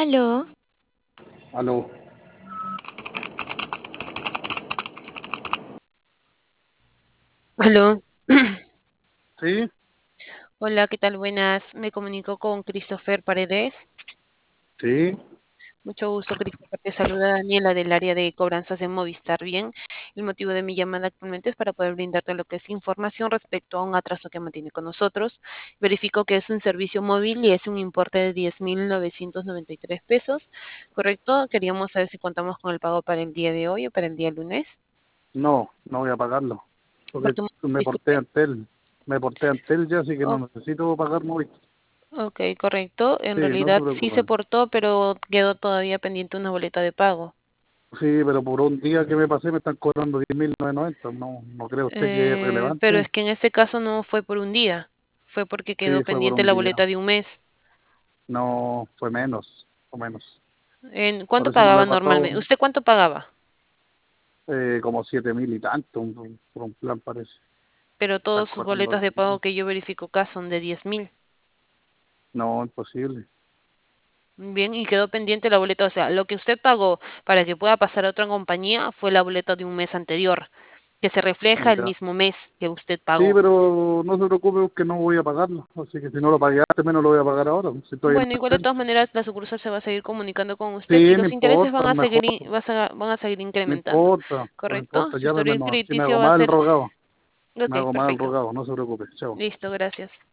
Aló, Aló, aló. sí, Hola, ¿qué tal? Buenas. Me comunico con Christopher Paredes. sí, Mucho gusto, Christopher. Te saluda Daniela del área de cobranzas de Movistar. Bien, el motivo de mi llamada actualmente es para poder brindarte lo que es información respecto a un atraso que mantiene con nosotros. Verifico que es un servicio móvil y es un importe de 10.993 pesos, ¿correcto? Queríamos saber si contamos con el pago para el día de hoy o para el día lunes. no voy a pagarlo, ¿Por porque qué motivo? me porté Disculpe. ante él, me porté ante él ya, así que no Oh, necesito pagar móvil. ok, correcto. En Sí, no se realidad sí se preocupen. portó, pero quedó todavía pendiente una boleta de pago. Sí, pero por un día que me pasé me están cobrando 10.990. No cree usted que es Pero relevante. es que en este caso no fue por un día, fue porque quedó Sí, fue por pendiente un la día. boleta de un mes. No, fue menos, o menos. ¿Cuánto Parece que no le pagaba ha pasado normalmente? ¿Usted cuánto pagaba? como 7.000 y tanto por un plan, parece. Pero Están todas sus cobrando boletas de pago 10.000. que yo verifico acá son de 10.000. No, imposible. Bien, y quedó pendiente la boleta. O sea, lo que usted pagó para que pueda pasar a otra compañía fue la boleta de un mes anterior, que se refleja el Ya. mismo mes que usted Sí, pagó. pero no se preocupe porque no voy a pagarlo. Así que si no lo pagué antes, menos lo voy a pagar ahora. Si estoy en Bueno, igual de hotel. todas maneras la sucursal se va a seguir comunicando con usted y Sí, no los intereses van importa, a seguir, mejor. van a seguir No incrementando. importa, no ¿Correcto? importa. Su Llámeme historial nomás. Si me crediticio hago va a mal, ser... rogado. Me Ok, hago mal, perfecto. rogado. No se preocupe. Chao. Listo, gracias.